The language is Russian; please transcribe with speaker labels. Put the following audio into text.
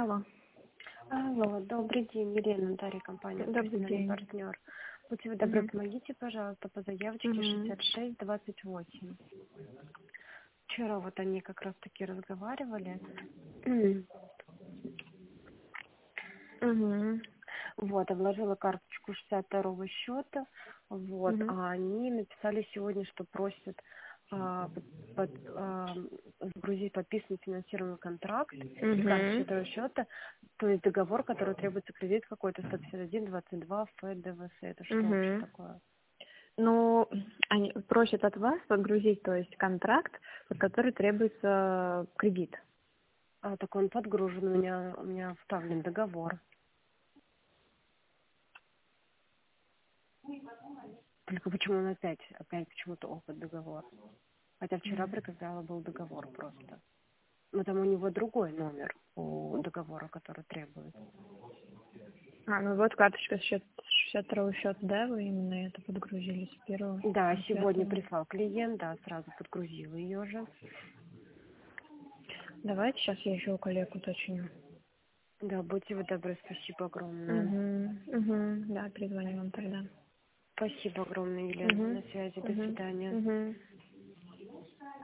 Speaker 1: Алло.
Speaker 2: Алло, добрый день, Елена, Дарья, компания
Speaker 1: Добрый
Speaker 2: «Профессиональный
Speaker 1: день.
Speaker 2: партнер». Будьте вы добры,
Speaker 1: Мгм.
Speaker 2: помогите, пожалуйста, по заявочке
Speaker 1: Мгм.
Speaker 2: 6628. Вчера вот они как раз-таки разговаривали.
Speaker 1: Мгм.
Speaker 2: Вот, я вложила карточку 62-го счета, вот,
Speaker 1: Мгм.
Speaker 2: а они написали сегодня, что просят загрузить подписанный финансируемый контракт и карточку
Speaker 1: Мгм.
Speaker 2: этого счета, то есть договор, который требуется кредит какой-то 151-22 ФДВС. Это что вообще
Speaker 1: Мгм.
Speaker 2: такое?
Speaker 1: Ну, они просят от вас подгрузить, то есть контракт, под который требуется кредит.
Speaker 2: Так он подгружен, у меня вставлен договор. Только почему он опять почему-то опыт договор? Хотя вчера приказала был договор просто. Но там у него другой номер у договора, который требует.
Speaker 1: Ну вот карточка 62 счета, да, вы именно это подгрузили с первого
Speaker 2: Да,
Speaker 1: на
Speaker 2: сегодня
Speaker 1: 5.
Speaker 2: прислал клиент, да, сразу подгрузила ее же.
Speaker 1: Давайте сейчас я еще у коллег уточню.
Speaker 2: Да, будьте вы добры, спасибо огромное.
Speaker 1: Угу. Да, перезвоню вам тогда.
Speaker 2: Спасибо огромное, Елена.
Speaker 1: Угу.
Speaker 2: На связи, до
Speaker 1: Угу.
Speaker 2: свидания.
Speaker 1: Угу.